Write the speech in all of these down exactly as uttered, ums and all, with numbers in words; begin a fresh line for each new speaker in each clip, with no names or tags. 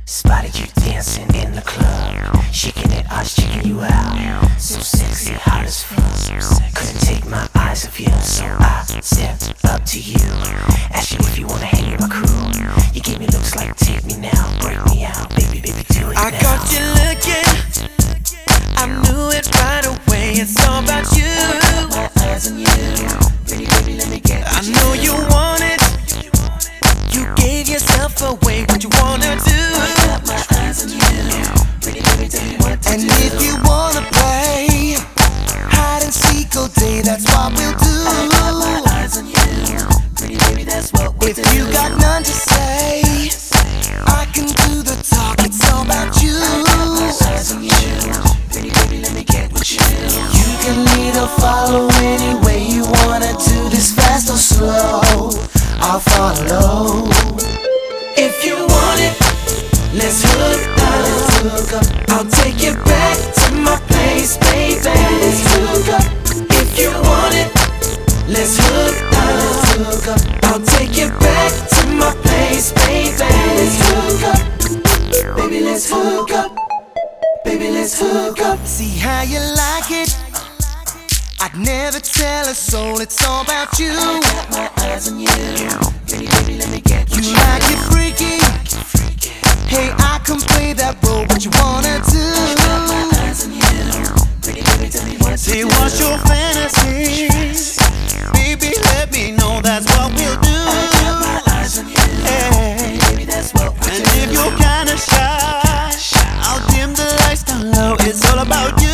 Spotted you dancing in the club, shaking it, I was checking you out. So sexy, hot as fuck, couldn't take my eyes off you. So I stepped up to you, asked you if you wanna hang with my crew. You gave me looks like take me now, break me out, baby, baby, do it now.
I got you looking, I knew it right away. It's all about you.
My eyes on you, pretty baby, let me get.
I know you want it. You gave yourself away. What you wanna do?
My eyes on you, pretty baby, tell me what to
and
do.
if you wanna play hide and seek all day, that's what we'll do.
I got my eyes on you, pretty baby, that's what we'll
if
do.
If you got none to say, I can do the talk. It's all about you.
I got my eyes on you, pretty baby, let me get with you.
You can lead or follow any way you wanna do this, fast or slow. I'll follow. If you want it, let's hook up, let's hook up. I'll take you back to my place, baby. Let's hook up. If you want it, let's hook up, let's hook up. I'll take you back to my place, baby. Let's hook up, baby. Let's hook up, baby. Let's hook up. See how you like it. I'd never tell a soul, it's all about you.
I got my eyes on you, pretty baby, let me get with
you.
You
like it freaky, hey, I can play that role, what you wanna do?
I got my eyes on you, pretty baby, tell me what
Say
to do.
what's your fantasy? Baby, let me know, that's what we'll do.
I got my eyes on you, hey, baby, that's what we'll
and
do.
if you're kinda shy, I'll dim the lights down low, it's all about you.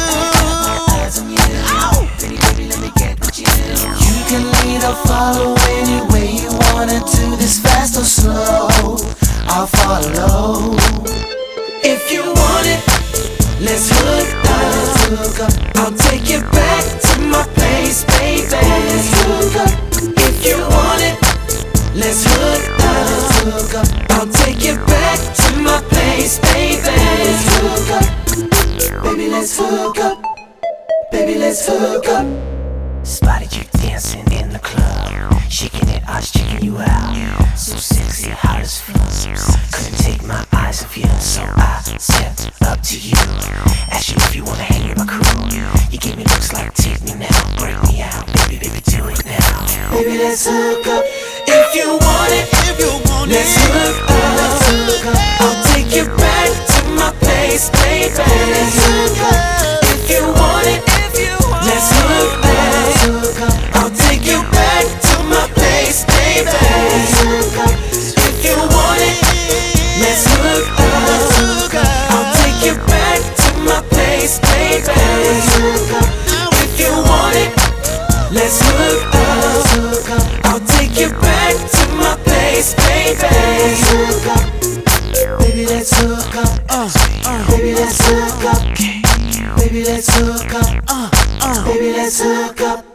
I'll follow any way you wanna do this, fast or slow. I'll follow. If you want it, let's hook up, let's hook up. I'll take you back to my place, baby. Let's hook up. If you want it, let's hook up, let's hook up. I'll take you back to my place, baby. Let's hook up, baby. Let's hook up, baby. Let's hook up.
Spotted you dancing in the club, shaking it, I was checking you out. So sexy, hot as fuck, couldn't take my eyes off you. So I stepped up to you, asked you if you wanna hang with my crew. You gave me looks like take me now, break me out, baby, baby, do it now.
Baby, let's hook up. If you want it, if you want let's it, hook up, let's hook up. I'll take you back to my place, baby. Let's hook up. If you want it, if you want let's hook up. I'll take you back to my place, baby. Let's hook up. If you want it, let's hook up. I'll take you back to my place, baby. Let's hook up. If you want it, let's hook up. I'll take you back to my place, baby. Let's hook up. Baby, let's hook up. Uh, uh, baby, let's hook up. Baby, let's hook up. Uh, uh, baby, let's hook up.